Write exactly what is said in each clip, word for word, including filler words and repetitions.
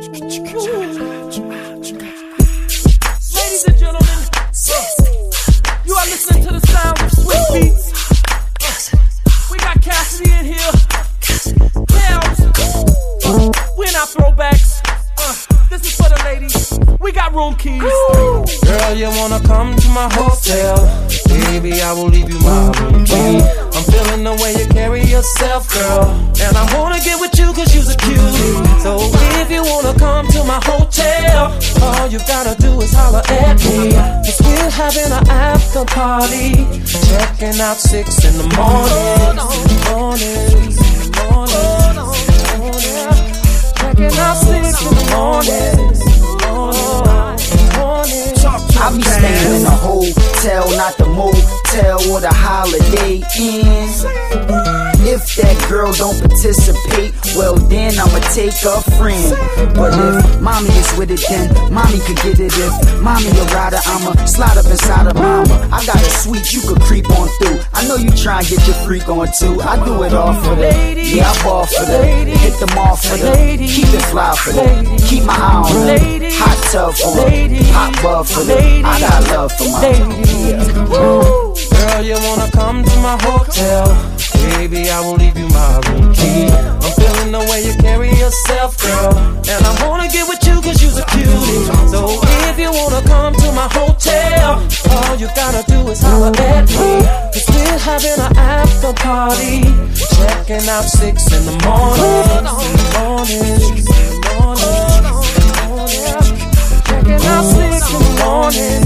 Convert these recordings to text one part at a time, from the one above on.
Ladies and gentlemen, you are listening to the sound of Swiss Beats. We got Cassidy in here. Tails. We're not throwbacks. Uh, this is for the ladies. We got room keys. Girl, you wanna come to my hotel? Baby, I will leave you my room key. I'm feeling the way you carry yourself, girl, and I wanna get with you cause you're a cutie. So if you wanna come to my hotel, all you gotta do is holler at me. Cause we're having an after party, checking out six in the morning. Morning, morning, morning. Checking out six in the morning. I be staying in a hotel, not the motel or the Holiday Inn. If that girl don't participate, well then I'ma take a friend. But if mommy is with it, then mommy could get it. If mommy a rider, I'ma slide up inside of mama. I got a suite you could creep on through. I know you try and get your freak on too. I do it all for the, yeah, I ball for the, hit them off for the, keep it fly for the, keep my eye on the, hot tub for the, hot bub for the, I got love for my yeah. Girl, you wanna come to my hotel? Baby, I will leave you my room key. I'm feeling the way you carry yourself, girl, and I wanna get with you cause you're a cutie. So if you wanna come to my hotel, all you gotta do is holler at me. Cause we're having an after party, checking out six in the morning. Morning, morning, morning. Checking out six in the morning.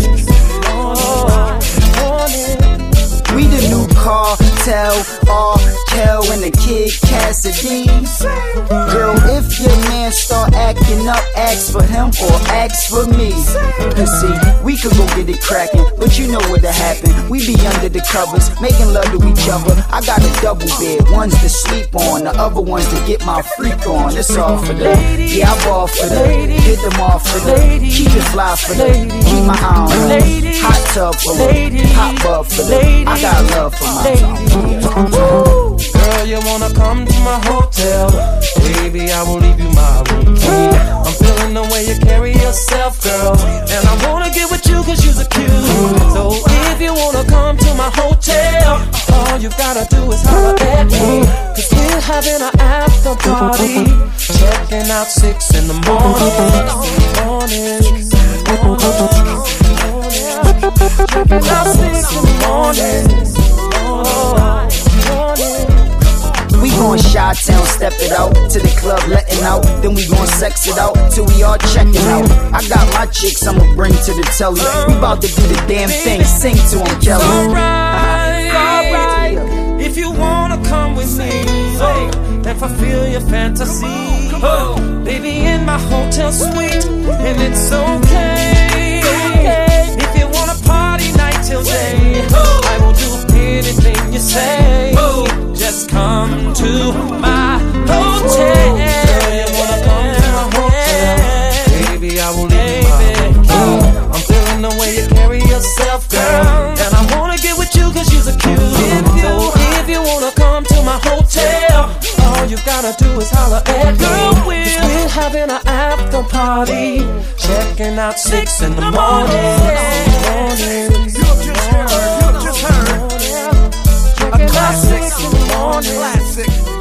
We the new cartel, R. Kel and the Kid Cassidy. Girl, if your man start acting up, ask for him or ask for me. Cause see, we could go get it cracking, but you know what'll happen. We be under the covers, making love to each other. I got a double bed, one's to sleep on, the other one's to get my freak on. It's all for the, yeah, I ball for the, hit them off for the, keep it fly for the, keep my eye on the, hot tub for the, hot bub for the, I got love for my girl, you wanna come to my hotel? Baby, I will leave you my room key. I'm feeling the way you carry yourself, girl, and I wanna get with you cause you're a cutie. So if you wanna come to my hotel, all you gotta do is holler at me. Cause we're having an after party, checking out six in the morning. Morning, morning, checking out six in the morning. We gon' Chi-Town, step it out to the club, letting out. Then we gon' sex it out till we all checking out. I got my chicks I'ma bring to the telly. We bout to do the damn thing, sing to them, Kelly. Alright, alright. If you wanna come with me and fulfill your fantasy, baby, in my hotel suite, and it's okay. If you wanna party night till day, I will do anything you say. Just come to my hotel. Girl, you wanna come to my hotel? Baby, I will leave you my room. I'm feeling the way you carry yourself, girl, and I wanna get with you cause you're a cutie. So if you wanna come to my hotel, all you gotta do is holler at me. Cause we're having an after party, checking out six in the morning. Morning, A classic in the morning. Classic.